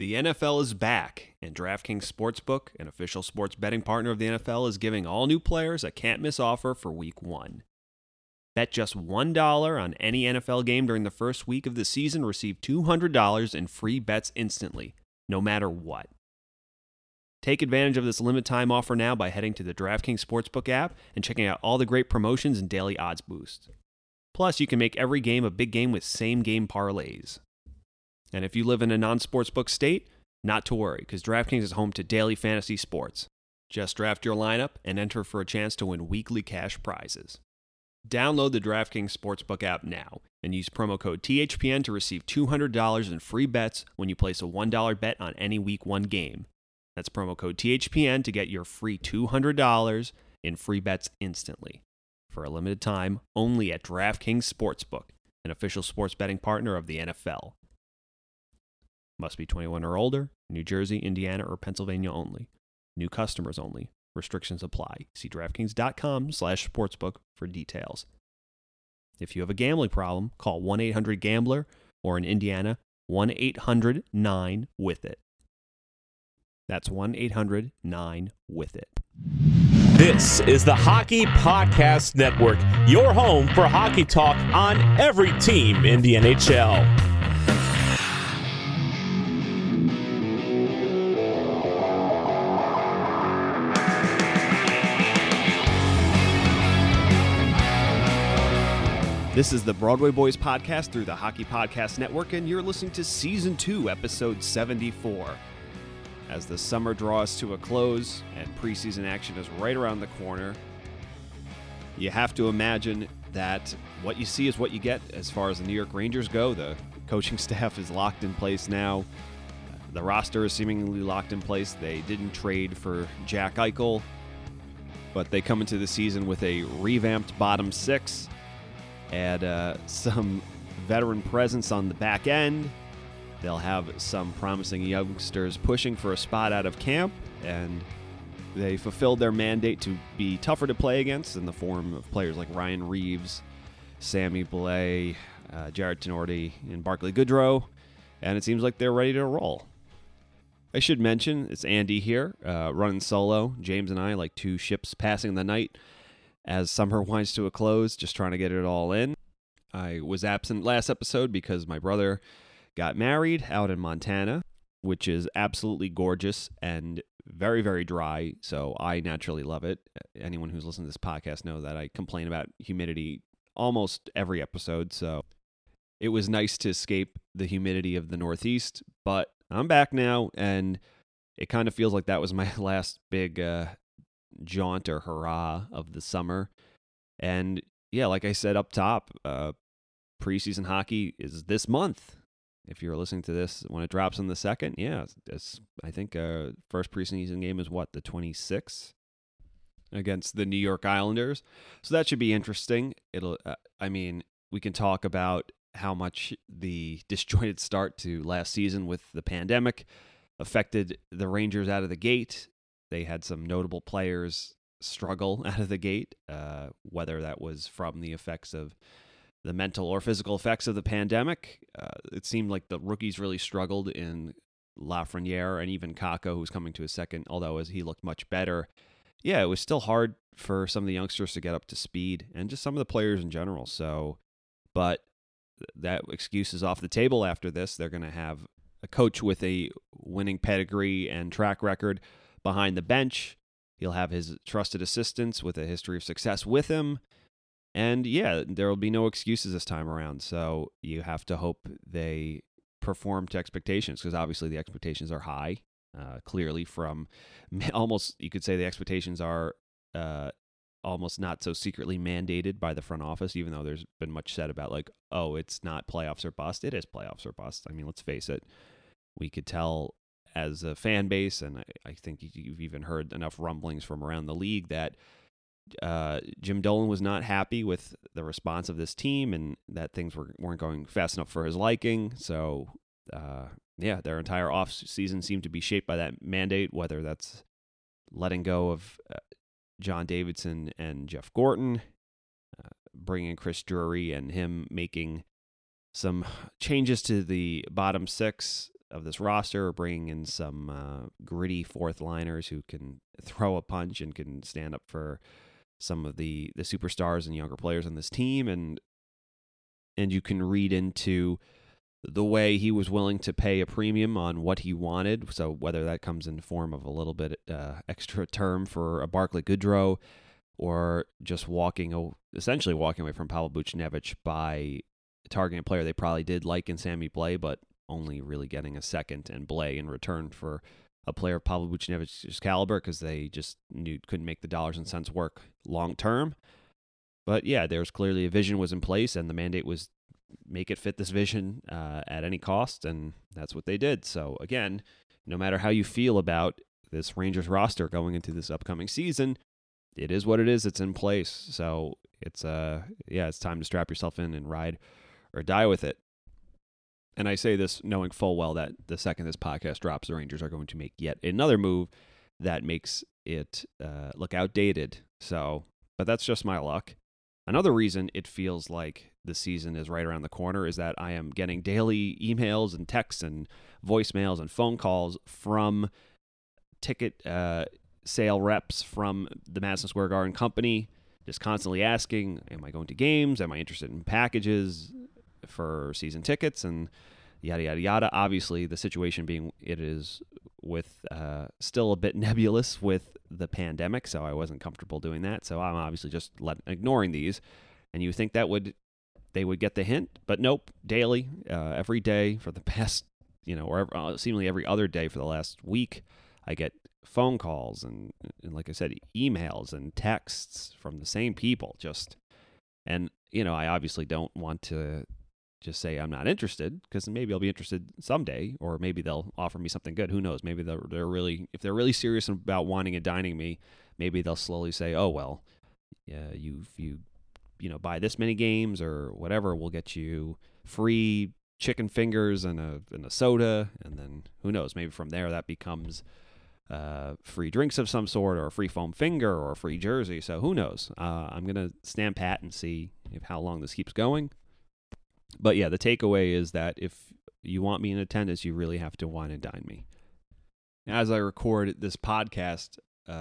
The NFL is back, and DraftKings Sportsbook, an official sports betting partner of the NFL, is giving all new players a can't-miss offer for Week 1. Bet just $1 on any NFL game during the first week of the season, receive $200 in free bets instantly, no matter what. Take advantage of this limited-time offer now by heading to the DraftKings Sportsbook app and checking out all the great promotions and daily odds boosts. Plus, you can make every game a big game with same-game parlays. And if you live in a non-sportsbook state, not to worry, because DraftKings is home to daily fantasy sports. Just draft your lineup and enter for a chance to win weekly cash prizes. Download the DraftKings Sportsbook app now and use promo code THPN to receive $200 in free bets when you place a $1 bet on any Week 1 game. That's promo code THPN to get your free $200 in free bets instantly. For a limited time, only at DraftKings Sportsbook, an official sports betting partner of the NFL. Must be 21 or older, New Jersey, Indiana, or Pennsylvania only. New customers only. Restrictions apply. See DraftKings.com/sportsbook for details. If you have a gambling problem, call 1-800-GAMBLER or in Indiana, 1-800-9-WITH-IT. That's 1-800-9-WITH-IT. This is the Hockey Podcast Network, your home for hockey talk on every team in the NHL. This is the Broadway Boys podcast through the Hockey Podcast Network, and you're listening to Season 2, Episode 74. As the summer draws to a close and preseason action is right around the corner, you have to imagine that what you see is what you get as far as the New York Rangers go. The coaching staff is locked in place now. The roster is seemingly locked in place. They didn't trade for Jack Eichel, but they come into the season with a revamped bottom six. Add some veteran presence on the back end. They'll have some promising youngsters pushing for a spot out of camp, and they fulfilled their mandate to be tougher to play against in the form of players like Ryan Reeves, Sammy Blais, Jared Tenorti, and Barclay Goodrow, and it seems like they're ready to roll. I should mention, it's Andy here, running solo. James and I, like two ships passing the night, as summer winds to a close, just trying to get it all in. I was absent last episode because my brother got married out in Montana, which is absolutely gorgeous and very, very dry, so I naturally love it. Anyone who's listened to this podcast knows that I complain about humidity almost every episode, so it was nice to escape the humidity of the Northeast, but I'm back now, and it kind of feels like that was my last big jaunt or hurrah of the summer. And yeah, like I said up top, preseason hockey is this month. If you're listening to this when it drops on the 2nd, yeah, I think first preseason game is what, the 26th against the New York Islanders. So that should be interesting. It'll, we can talk about how much the disjointed start to last season with the pandemic affected the Rangers out of the gate. They had some notable players struggle out of the gate, whether that was from the effects of the mental or physical effects of the pandemic. It seemed like the rookies really struggled in Lafreniere and even Kakko, who's coming to his second, although as he looked much better. Yeah, it was still hard for some of the youngsters to get up to speed and just some of the players in general. So, but that excuse is off the table after this. They're going to have a coach with a winning pedigree and track record behind the bench. He'll have his trusted assistants with a history of success with him. And yeah, there will be no excuses this time around. So you have to hope they perform to expectations, because obviously the expectations are high. Clearly from almost, you could say the expectations are almost not so secretly mandated by the front office, even though there's been much said about like, oh, it's not playoffs or bust. It is playoffs or bust. I mean, let's face it. We could tell as a fan base, and I think you've even heard enough rumblings from around the league that Jim Dolan was not happy with the response of this team and that things weren't going fast enough for his liking. So, their entire off season seemed to be shaped by that mandate, whether that's letting go of John Davidson and Jeff Gorton, bringing Chris Drury and him making some changes to the bottom six, of this roster, bringing in some gritty fourth liners who can throw a punch and can stand up for some of the superstars and younger players on this team, and you can read into the way he was willing to pay a premium on what he wanted. So whether that comes in the form of a little bit extra term for a Barclay Goodrow, or just essentially walking away from Pavel Buchnevich by targeting a player they probably did like in Sammy Blais, but only really getting a second and Blais in return for a player of Pavel Buchnevich's caliber, because they just couldn't make the dollars and cents work long term. But yeah, there's clearly a vision was in place, and the mandate was make it fit this vision at any cost, and that's what they did. So again, no matter how you feel about this Rangers roster going into this upcoming season, it is what it is. It's in place. So it's time to strap yourself in and ride or die with it. And I say this knowing full well that the second this podcast drops, the Rangers are going to make yet another move that makes it look outdated. So, but that's just my luck. Another reason it feels like the season is right around the corner is that I am getting daily emails and texts and voicemails and phone calls from ticket sale reps from the Madison Square Garden company, just constantly asking, am I going to games? Am I interested in packages for season tickets? And yada, yada, yada. Obviously, the situation being it is with still a bit nebulous with the pandemic, so I wasn't comfortable doing that. So I'm obviously just ignoring these. And you think they would get the hint, but nope. Daily, every day for the past, or seemingly every other day for the last week, I get phone calls and like I said, emails and texts from the same people. And I obviously don't want to just say I'm not interested, because maybe I'll be interested someday, or maybe they'll offer me something good. Who knows? Maybe if they're really serious about wanting and dining me, maybe they'll slowly say, oh well, yeah, you buy this many games or whatever, we'll get you free chicken fingers and a soda, and then who knows? Maybe from there that becomes free drinks of some sort, or a free foam finger, or a free jersey. So who knows? I'm gonna stand pat and see how long this keeps going. But yeah, the takeaway is that if you want me in attendance, you really have to wine and dine me. As I record this podcast,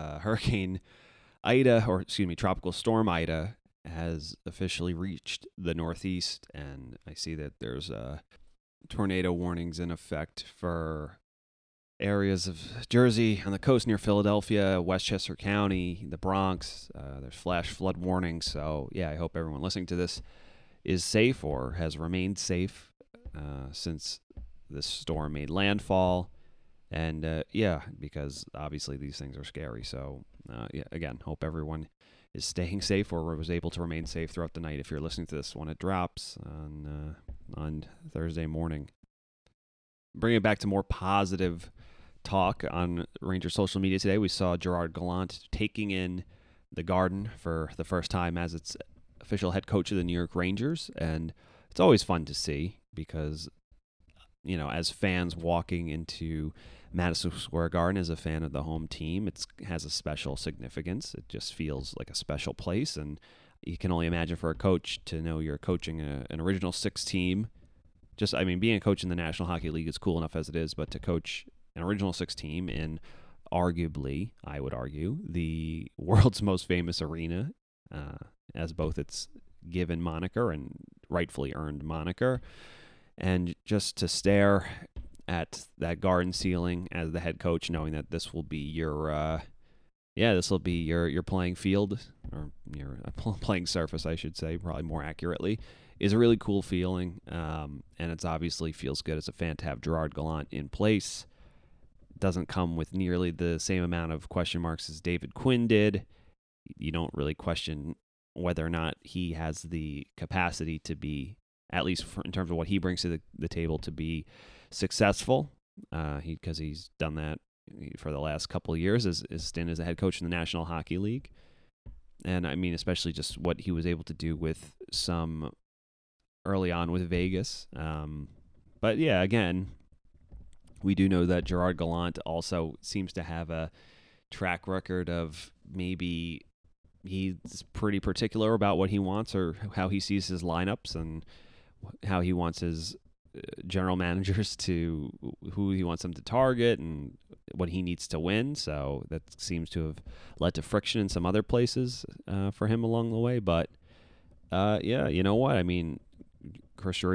Tropical Storm Ida has officially reached the Northeast, and I see that there's tornado warnings in effect for areas of Jersey on the coast near Philadelphia, Westchester County, the Bronx. There's flash flood warnings. So yeah, I hope everyone listening to this is safe or has remained safe since this storm made landfall. And because obviously these things are scary. So again, hope everyone is staying safe or was able to remain safe throughout the night if you're listening to this when it drops on Thursday morning. Bringing it back to more positive talk on Rangers social media today, we saw Gerard Gallant taking in the Garden for the first time as its official head coach of the New York Rangers, and it's always fun to see because, as fans walking into Madison Square Garden as a fan of the home team, it has a special significance. It just feels like a special place, and you can only imagine for a coach to know you're coaching an original six team. Being a coach in the National Hockey League is cool enough as it is, but to coach an original six team in arguably, I would argue, the world's most famous arena, as both its given moniker and rightfully earned moniker, and just to stare at that Garden ceiling as the head coach, knowing that this will be your playing field, or your playing surface, I should say, probably more accurately, is a really cool feeling, and it's obviously feels good as a fan to have Gerard Gallant in place. It doesn't come with nearly the same amount of question marks as David Quinn did. You don't really question whether or not he has the capacity to be, at least in terms of what he brings to the table, to be successful, because he's done that for the last couple of years as stint as a head coach in the National Hockey League. And especially just what he was able to do with some early on with Vegas. But yeah, again, we do know that Gerard Gallant also seems to have a track record of maybe he's pretty particular about what he wants or how he sees his lineups and how he wants his general managers to who he wants them to target and what he needs to win. So that seems to have led to friction in some other places for him along the way. But yeah, you know what? I mean, Chris Drury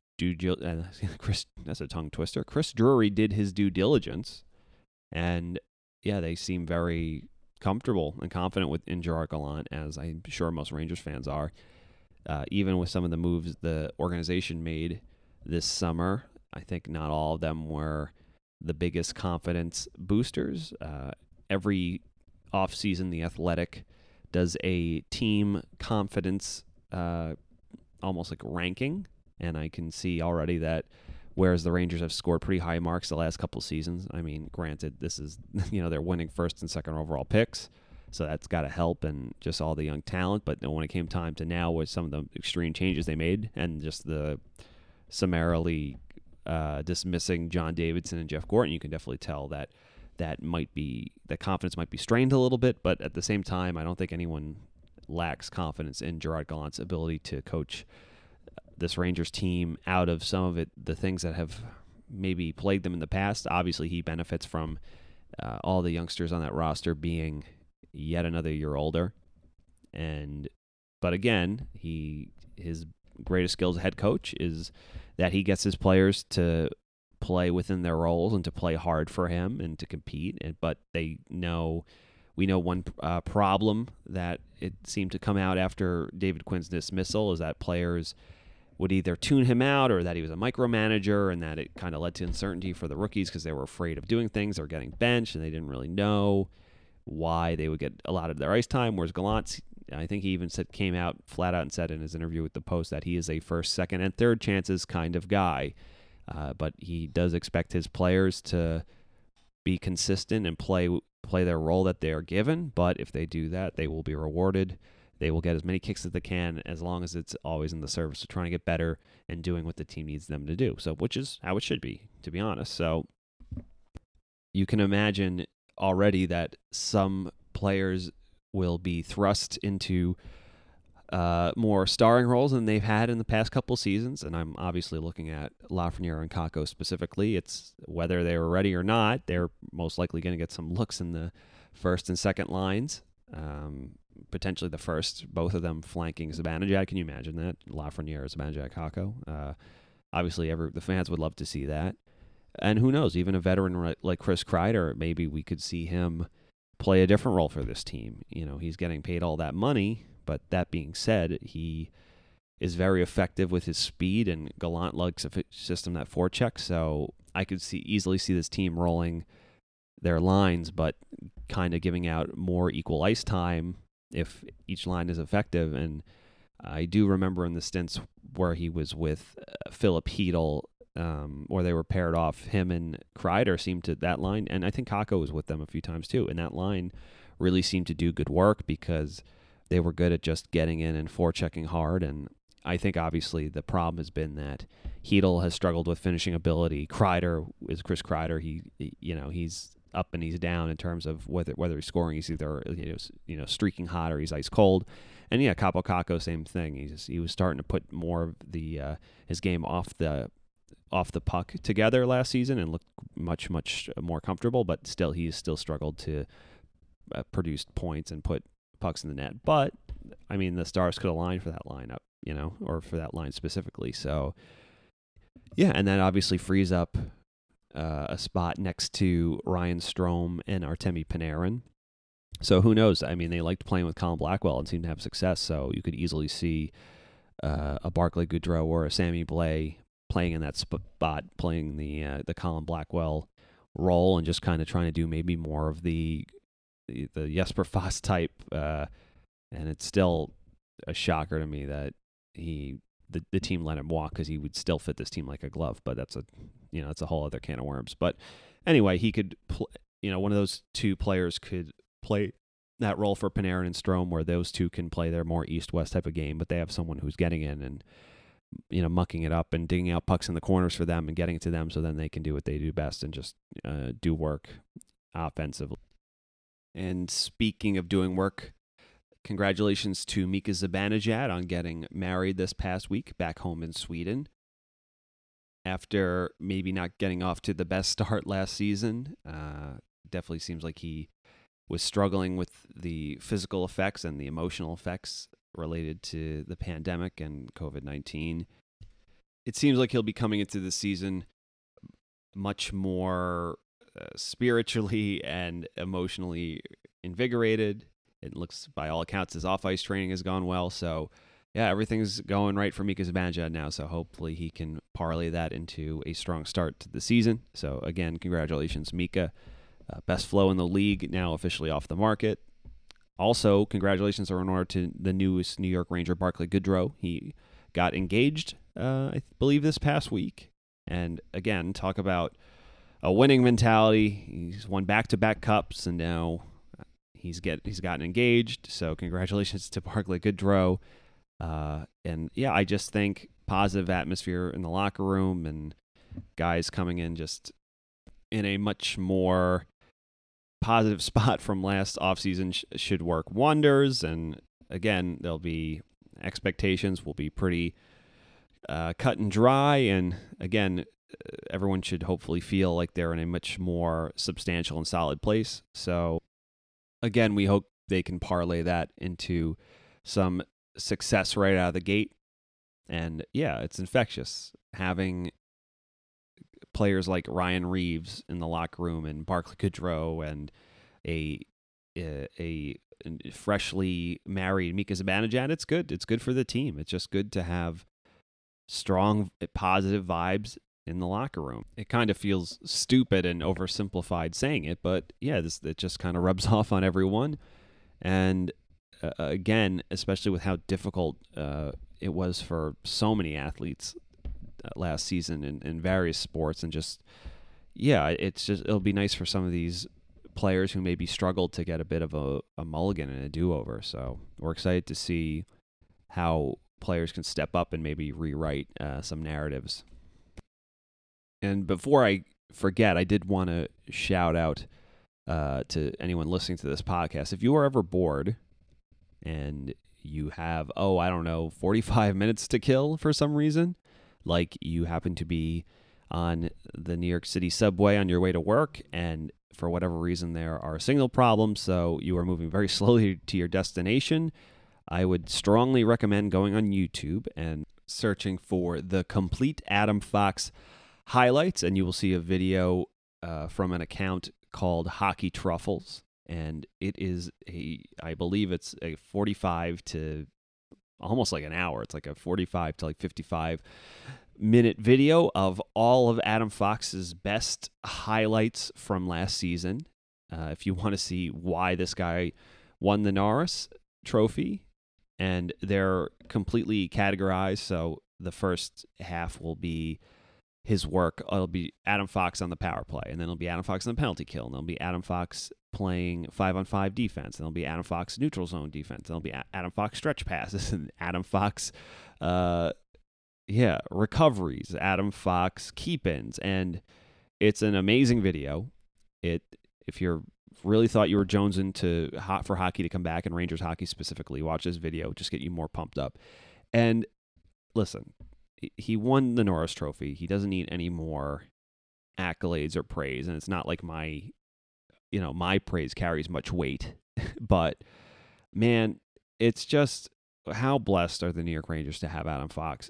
that's a tongue twister. Chris Drury did his due diligence, and yeah, they seem very comfortable and confident in Gerard Gallant, as I'm sure most Rangers fans are. Even with some of the moves the organization made this summer, I think not all of them were the biggest confidence boosters. Every offseason, The Athletic does a team confidence almost like ranking, and I can see already that whereas the Rangers have scored pretty high marks the last couple of seasons, I mean, granted, this is, they're winning first and second overall picks, so that's got to help, and just all the young talent. But when it came time to now with some of the extreme changes they made and just the summarily dismissing John Davidson and Jeff Gorton, you can definitely tell that confidence might be strained a little bit. But at the same time, I don't think anyone lacks confidence in Gerard Gallant's ability to coach this Rangers team out of some of the things that have maybe plagued them in the past. Obviously, he benefits from all the youngsters on that roster being yet another year older. But again, his greatest skill as a head coach is that he gets his players to play within their roles and to play hard for him and to compete. But we know one problem that it seemed to come out after David Quinn's dismissal is that players would either tune him out or that he was a micromanager, and that it kind of led to uncertainty for the rookies because they were afraid of doing things or getting benched, and they didn't really know why they would get a lot of their ice time. Whereas Gallant, I think he even came out flat out and said in his interview with the Post that he is a first, second, and third chances kind of guy. But he does expect his players to be consistent and play their role that they are given. But if they do that, they will be rewarded. They will get as many kicks as they can, as long as it's always in the service of trying to get better and doing what the team needs them to do. So, which is how it should be, to be honest. So you can imagine already that some players will be thrust into more starring roles than they've had in the past couple seasons. And I'm obviously looking at Lafreniere and Kakko specifically. It's whether they were ready or not, they're most likely going to get some looks in the first and second lines. Potentially the first, both of them flanking Zibanejad. Can you imagine that? Lafreniere, Zibanejad, Kakko. Obviously, the fans would love to see that. And who knows, even a veteran like Chris Kreider, maybe we could see him play a different role for this team. He's getting paid all that money, but that being said, he is very effective with his speed, and Gallant likes a system that forechecks. So I could easily see this team rolling their lines, but kind of giving out more equal ice time if each line is effective. And I do remember in the stints where he was with Philip Hedl, where they were paired off, him and Kreider seemed to, that line, and I think Kakko was with them a few times too, and that line really seemed to do good work because they were good at just getting in and forechecking hard. And I think obviously the problem has been that Hedl has struggled with finishing ability. Kreider is Chris Kreider. He's up and he's down in terms of whether he's scoring. He's either streaking hot or he's ice cold. And yeah, Kaapo Kakko, same thing. He was starting to put more of his game off the puck together last season and looked much more comfortable. But still, he's still struggled to produce points and put pucks in the net. But I mean, the stars could align for that lineup, or for that line specifically. So yeah, and that obviously frees up a spot next to Ryan Strome and Artemi Panarin. So who knows? I mean, they liked playing with Colin Blackwell and seemed to have success. So you could easily see a Barclay Goodrow or a Sammy Blais playing in that spot, playing the Colin Blackwell role, and just kind of trying to do maybe more of the Jesper Fast type. And it's still a shocker to me that the team let him walk, because he would still fit this team like a glove. But that's a whole other can of worms. But anyway, he could one of those two players could play that role for Panarin and Strome, where those two can play their more east-west type of game, but they have someone who's getting in and mucking it up and digging out pucks in the corners for them and getting it to them, so then they can do what they do best and just do work offensively. And speaking of doing work, congratulations to Mika Zibanejad on getting married this past week back home in Sweden. after maybe not getting off to the best start last season. Definitely seems like he was struggling with the physical effects and the emotional effects related to the pandemic and COVID-19. It seems like he'll be coming into the season much more spiritually and emotionally invigorated. It looks, by all accounts, his off-ice training has gone well. So, yeah, everything's going right for Mika Zibanejad now. So hopefully he can parlay that into a strong start to the season. So, again, congratulations, Mika. Best flow in the league, now officially off the market. Also, congratulations are in order to the newest New York Ranger, Barclay Goodrow. He got engaged, I believe, this past week. And again, talk about a winning mentality. He's won back-to-back cups, and now he's gotten engaged. So congratulations to Barclay Goodrow. And yeah, I just think positive atmosphere in the locker room and guys coming in just in a much more positive spot from last offseason should work wonders. And again, there'll be expectations will be pretty cut and dry. And again, everyone should hopefully feel like they're in a much more substantial and solid place. So again, we hope they can parlay that into some success right out of the gate. And yeah, it's infectious having players like Ryan Reeves in the locker room and Barclay Goodrow and a freshly married Mika Zibanejad. It's good. It's good for the team. It's just good to have strong, positive vibes in the locker room. It kind of feels stupid and oversimplified saying it, but yeah, it just kind of rubs off on everyone. And again, especially with how difficult it was for so many athletes last season in various sports, and just, yeah, it'll be nice for some of these players who maybe struggled to get a bit of a mulligan and a do-over. So we're excited to see how players can step up and maybe rewrite some narratives. And before I forget, I did want to shout out to anyone listening to this podcast. If you are ever bored and you have, 45 minutes to kill for some reason, like you happen to be on the New York City subway on your way to work, and for whatever reason there are signal problems, so you are moving very slowly to your destination, I would strongly recommend going on YouTube and searching for the complete Adam Fox highlights, and you will see a video from an account called Hockey Truffles, and it is I believe it's a 45 to almost like an hour. It's like a 45 to 55 minute video of all of Adam Fox's best highlights from last season. If you want to see why this guy won the Norris Trophy, and they're completely categorized. So the first half will be his work. It'll be Adam Fox on the power play, and then it'll be Adam Fox on the penalty kill, and it'll be Adam Fox playing 5-on-5 defense, and it'll be Adam Fox neutral zone defense, and it'll be Adam Fox stretch passes, and Adam Fox recoveries, Adam Fox keep-ins, and it's an amazing video. If you're really thought you were jonesing for hockey to come back, and Rangers hockey specifically, watch this video, just get you more pumped up. And listen, he won the Norris Trophy. He doesn't need any more accolades or praise, and it's not like my praise carries much weight. But man, it's just how blessed are the New York Rangers to have Adam Fox.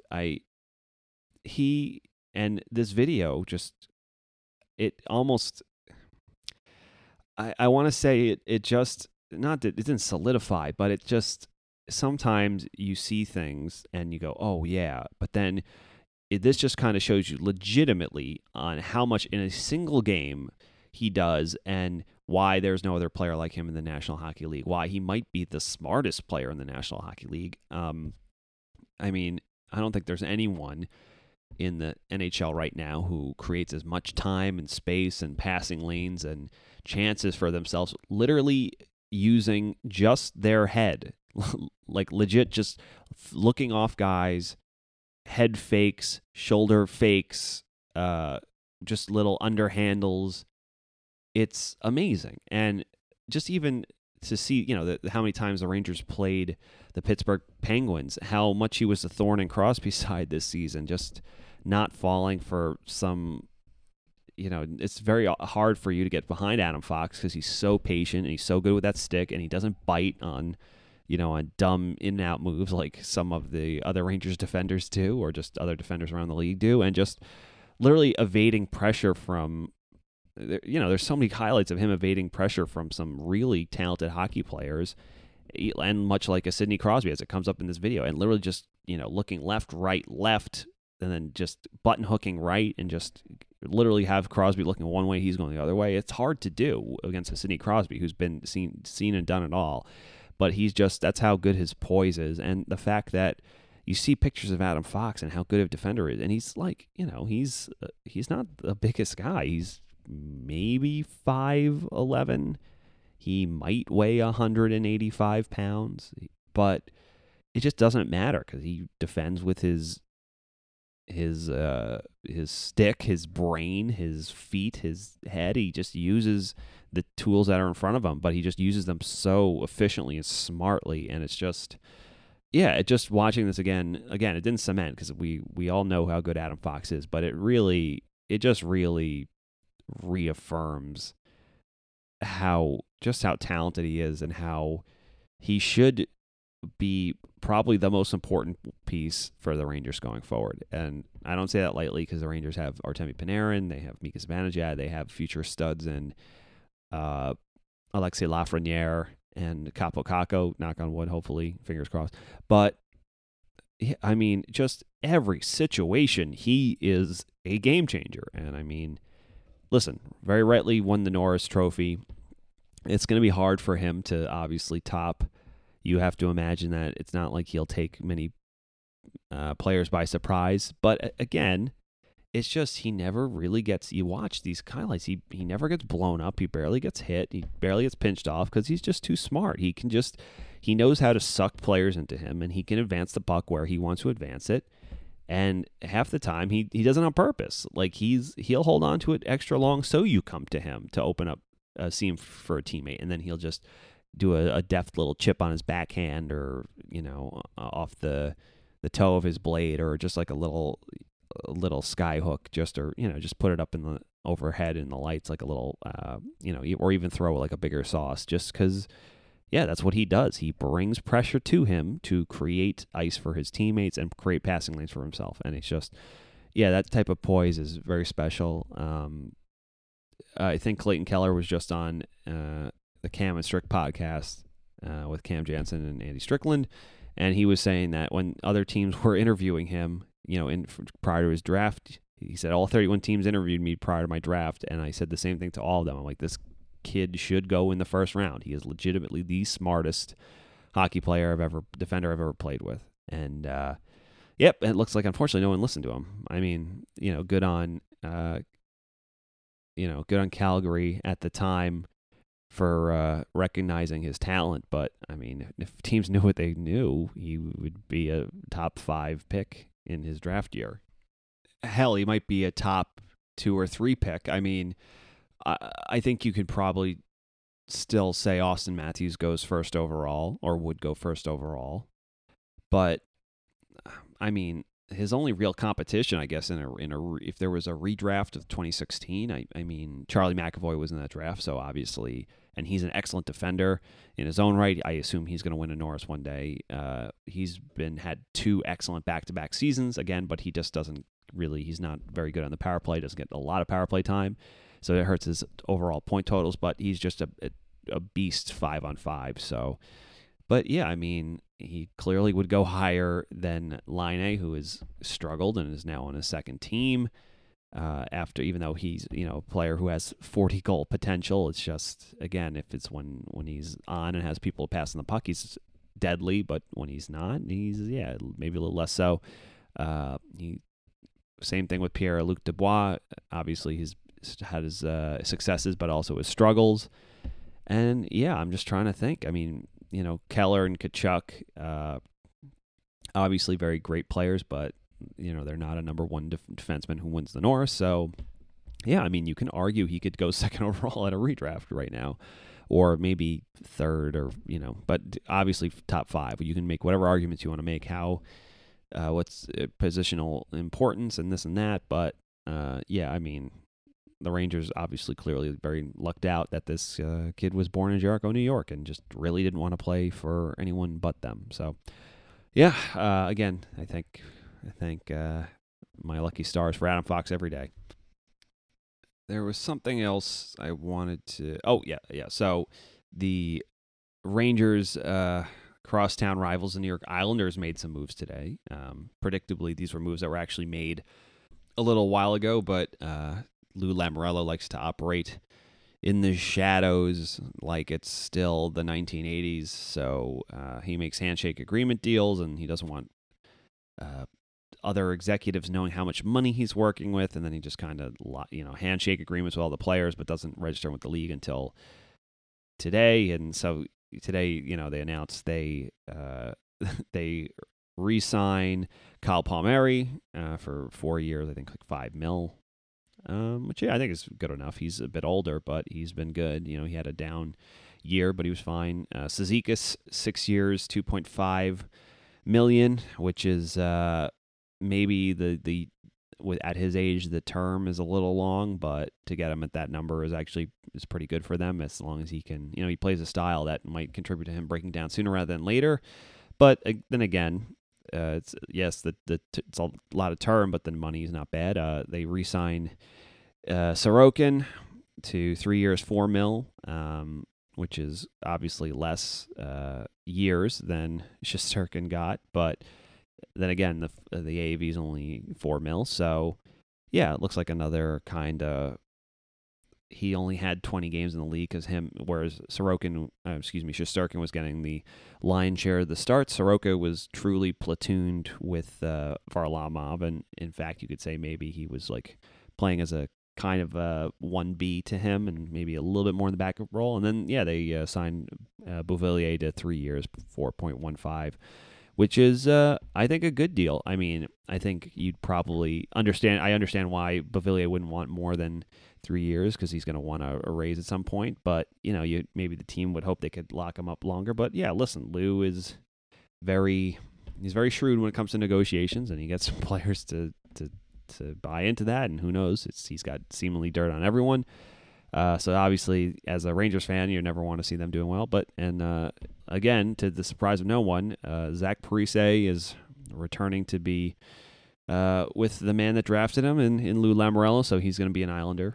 And this video just, it almost, I want to say it just, not that it didn't solidify, but it just, sometimes you see things and you go, oh yeah, but then this just kind of shows you legitimately on how much in a single game he does, and why there's no other player like him in the National Hockey League, why he might be the smartest player in the National Hockey League. I mean, I don't think there's anyone in the NHL right now who creates as much time and space and passing lanes and chances for themselves, literally using just their head, like legit just looking off guys, head fakes, shoulder fakes, just little underhandles. It's amazing. And just even to see, how many times the Rangers played the Pittsburgh Penguins, how much he was a thorn in Crosby's side this season, just not falling for some, it's very hard for you to get behind Adam Fox because he's so patient and he's so good with that stick, and he doesn't bite on dumb in and out moves like some of the other Rangers defenders do, or just other defenders around the league do, and just literally evading pressure from, there's so many highlights of him evading pressure from some really talented hockey players, and much like a Sidney Crosby as it comes up in this video, and literally just, looking left, left, and then just button hooking right, and just literally have Crosby looking one way, he's going the other way. It's hard to do against a Sidney Crosby who's been seen and done it all. But that's how good his poise is. And the fact that you see pictures of Adam Fox and how good of a defender he is, and he's like, he's not the biggest guy. He's maybe 5'11". He might weigh 185 pounds, but it just doesn't matter because he defends with his stick, his brain, his feet, his head. He just uses the tools that are in front of him, but he just uses them so efficiently and smartly. And it's just, just watching this again, it didn't cement because we all know how good Adam Fox is, but it just really reaffirms how talented he is and how he should be probably the most important piece for the Rangers going forward. And I don't say that lightly because the Rangers have Artemi Panarin, they have Mika Zibanejad, they have future studs in Alexis Lafreniere and Kaapo Kakko, knock on wood, hopefully, fingers crossed. But, I mean, just every situation, he is a game changer. And, I mean, listen, very rightly won the Norris Trophy. It's going to be hard for him to obviously top. You have to imagine that it's not like he'll take many players by surprise. But again, it's just he never really gets, you watch these highlights, he never gets blown up. He barely gets hit. He barely gets pinched off because he's just too smart. He knows how to suck players into him, and he can advance the puck where he wants to advance it. And half the time he does it on purpose. Like he'll hold on to it extra long so you come to him to open up a seam for a teammate, and then he'll just do a deft little chip on his backhand, or off the toe of his blade, or just like a little sky hook, just put it up in the overhead in the lights like a little or even throw like a bigger sauce, just because that's what he does. He brings pressure to him to create ice for his teammates and create passing lanes for himself, and it's just that type of poise is very special. I think Clayton Keller was just on the Cam and Strick podcast with Cam Jansen and Andy Strickland, and he was saying that when other teams were interviewing him, prior to his draft, he said all 31 teams interviewed me prior to my draft, and I said the same thing to all of them. I'm like, this kid should go in the first round. He is legitimately the smartest hockey defender I've ever played with, and it looks like unfortunately no one listened to him. I mean, good on Calgary at the time for recognizing his talent. But, I mean, if teams knew what they knew, he would be a top 5 pick in his draft year. Hell, he might be a top 2 or 3 pick. I mean, I think you could probably still say Austin Matthews goes first overall, or would go first overall. But, I mean, his only real competition, I guess, if there was a redraft of 2016, I mean, Charlie McAvoy was in that draft, so obviously, and he's an excellent defender in his own right. I assume he's going to win a Norris one day. He's had 2 excellent back-to-back seasons, again, but he just doesn't really, he's not very good on the power play, doesn't get a lot of power play time, so it hurts his overall point totals, but he's just a beast 5-on-5, so... But, I mean, he clearly would go higher than Laine, who has struggled and is now on his second team. Even though he's, a player who has 40-goal potential, it's just, again, if it's when he's on and has people passing the puck, he's deadly. But when he's not, he's, maybe a little less so. Same thing with Pierre-Luc Dubois. Obviously, he's had his successes, but also his struggles. And, I'm just trying to think. I mean... Keller and Tkachuk, obviously very great players, but, they're not a number 1 defenseman who wins the Norris. So, I mean, you can argue he could go second overall at a redraft right now, or maybe third, or, but obviously top 5. You can make whatever arguments you want to make, how what's positional importance and this and that. But yeah, I mean, the Rangers obviously clearly very lucked out that this kid was born in Jericho, New York, and just really didn't want to play for anyone but them. So yeah, again, I thank my lucky stars for Adam Fox every day. There was something else I wanted to. Oh yeah. So the Rangers, crosstown rivals, the New York Islanders, made some moves today. Predictably, these were moves that were actually made a little while ago, but Lou Lamoriello likes to operate in the shadows like it's still the 1980s. So he makes handshake agreement deals, and he doesn't want other executives knowing how much money he's working with, and then he just kind of handshake agreements with all the players, but doesn't register with the league until today. And so today, they announced they re-sign Kyle Palmieri for 4 years, I think like $5 million, which I think is good enough. He's a bit older, but he's been good. He had a down year, but he was fine. Cizikas, 6 years, $2.5 million, which is maybe the at his age the term is a little long, but to get him at that number is pretty good for them, as long as he can, he plays a style that might contribute to him breaking down sooner rather than later. But then again, it's it's a lot of term, but the money is not bad. They re-sign Sorokin to 3 years, $4 million, which is obviously less years than Shesterkin got, but then again, the AAV is only $4 million, so yeah, it looks like another kind of. He only had 20 games in the league whereas Shesterkin was getting the lion's share of the starts. Soroka was truly platooned with Varlamov, and in fact, you could say maybe he was like playing as a kind of a 1B to him, and maybe a little bit more in the backup role. And then they signed Beauvillier to 3 years, $4.15. Which is, I think, a good deal. I mean, I think you'd probably understand. I understand why Beauvillier wouldn't want more than 3 years, because he's going to want a raise at some point. But maybe the team would hope they could lock him up longer. But yeah, listen, Lou is very shrewd when it comes to negotiations, and he gets some players to buy into that. And who knows? He's got seemingly dirt on everyone. So obviously, as a Rangers fan, you never want to see them doing well. But again, to the surprise of no one, Zach Parise is returning to be with the man that drafted him in Lou Lamoriello, so he's going to be an Islander.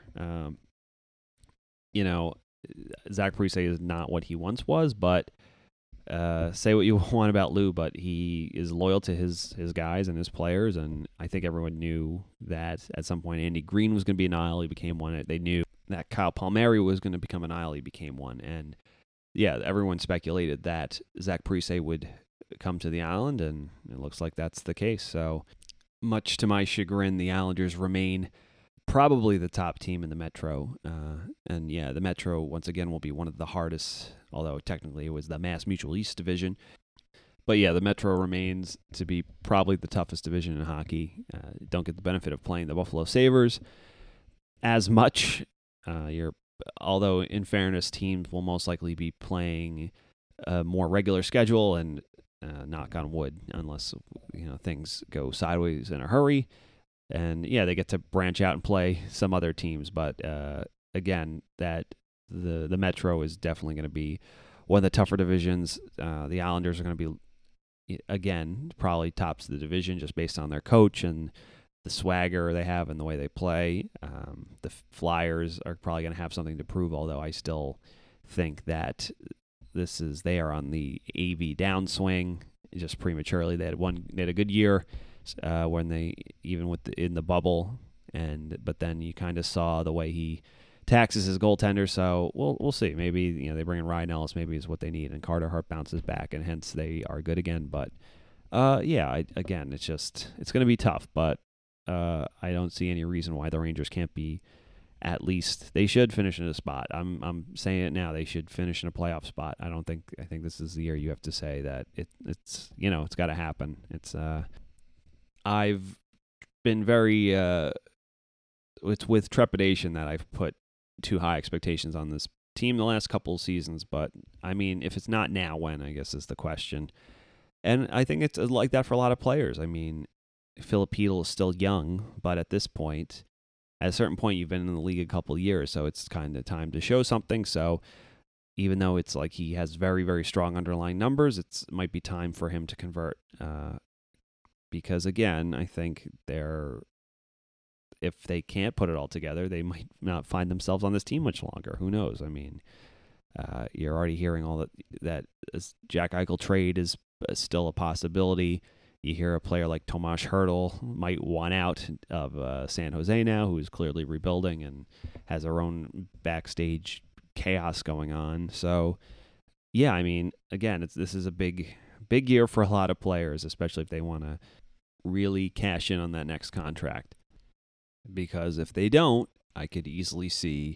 Zach Parise is not what he once was, but say what you want about Lou, but he is loyal to his guys and his players, and I think everyone knew that at some point Andy Green was going to be an Isle. He became one. They knew that Kyle Palmieri was going to become an Isle. He became one. And yeah, everyone speculated that Zach Parise would come to the Island, and it looks like that's the case. So much to my chagrin, the Islanders remain probably the top team in the Metro. And yeah, the Metro, once again, will be one of the hardest, although technically it was the Mass Mutual East division. But yeah, the Metro remains to be probably the toughest division in hockey. Don't get the benefit of playing the Buffalo Sabres as much. Although in fairness, teams will most likely be playing a more regular schedule, and knock on wood, unless things go sideways in a hurry. And yeah, they get to branch out and play some other teams, but again, that the Metro is definitely going to be one of the tougher divisions. The Islanders are going to be, again, probably tops of the division just based on their coach and the swagger they have and the way they play. The Flyers are probably going to have something to prove, although I still think that they are on the AV downswing just prematurely. They had a good year when they in the bubble, but then you kind of saw the way he taxes his goaltender. So we'll see. Maybe they bring in Ryan Ellis. Maybe is what they need, and Carter Hart bounces back, and hence they are good again. But again, it's going to be tough. But I don't see any reason why the Rangers can't be. At least they should finish in a spot. I'm saying it now. They should finish in a playoff spot. I think this is the year you have to say that it's got to happen. It's I've been very it's with trepidation that I've put too high expectations on this team the last couple of seasons. But I mean, if it's not now, when, I guess is the question. And I think it's like that for a lot of players. I mean, Filipino is still young, but at this point, at a certain point, you've been in the league a couple of years, so it's kind of time to show something. So even though it's like he has very, very strong underlying numbers, it might be time for him to convert. Because again, I think if they can't put it all together, they might not find themselves on this team much longer. Who knows? I mean, you're already hearing all that Jack Eichel trade is still a possibility. You hear a player like Tomas Hertl might want out of San Jose now, who's clearly rebuilding and has their own backstage chaos going on. So, yeah, I mean, again, this is a big year for a lot of players, especially if they want to really cash in on that next contract. Because if they don't, I could easily see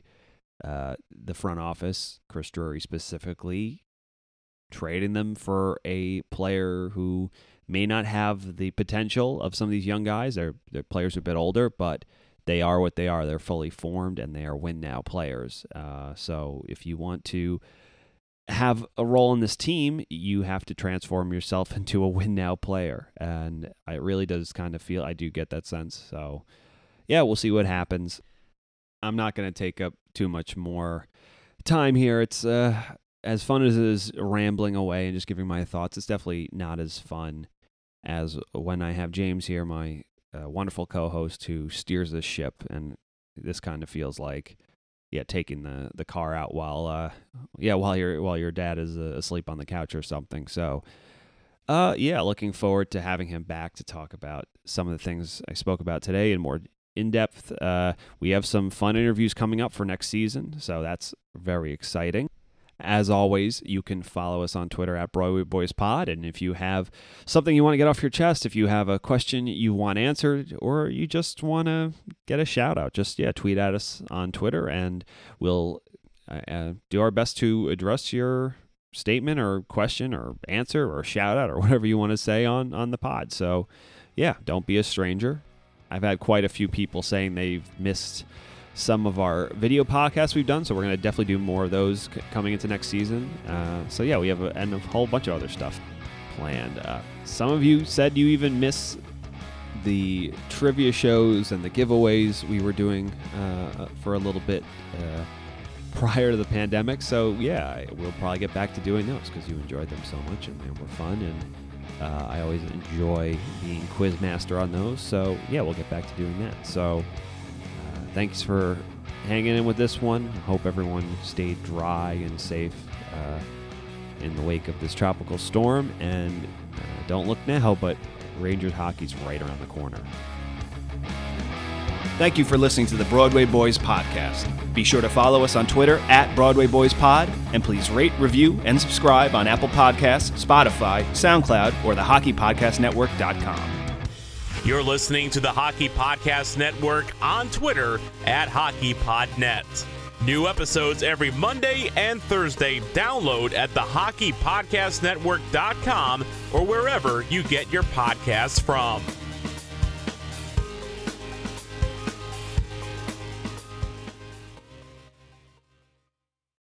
the front office, Chris Drury specifically, trading them for a player who may not have the potential of some of these young guys. They're players who are a bit older, but they are what they are. They're fully formed, and they are win-now players. So if you want to have a role in this team, you have to transform yourself into a win-now player. And it really does kind of feel, I do get that sense. So, yeah, we'll see what happens. I'm not going to take up too much more time here. It's as fun as it is rambling away and just giving my thoughts. It's definitely not as fun as when I have James here, my wonderful co-host who steers this ship, and this kind of feels like, taking the car out while your dad is asleep on the couch or something. So, looking forward to having him back to talk about some of the things I spoke about today in more in-depth. We have some fun interviews coming up for next season, so that's very exciting. As always, you can follow us on Twitter at Broadway Boys Pod, and if you have something you want to get off your chest, if you have a question you want answered, or you just want to get a shout out, just tweet at us on Twitter, and we'll do our best to address your statement or question or answer or shout out or whatever you want to say on the pod. So, don't be a stranger. I've had quite a few people saying they've missed some of our video podcasts we've done, so we're going to definitely do more of those coming into next season. We have a whole bunch of other stuff planned. Some of you said you even miss the trivia shows and the giveaways we were doing for a little bit prior to the pandemic. So, we'll probably get back to doing those because you enjoyed them so much and they were fun, and I always enjoy being quizmaster on those. So, we'll get back to doing that. So, thanks for hanging in with this one. I hope everyone stayed dry and safe in the wake of this tropical storm. And don't look now, but Rangers hockey's right around the corner. Thank you for listening to the Broadway Boys Podcast. Be sure to follow us on Twitter at Broadway Boys Pod, and please rate, review, and subscribe on Apple Podcasts, Spotify, SoundCloud, or the HockeyPodcastNetwork.com. You're listening to the Hockey Podcast Network on Twitter at HockeyPodNet. New episodes every Monday and Thursday. Download at the HockeyPodcastNetwork.com or wherever you get your podcasts from.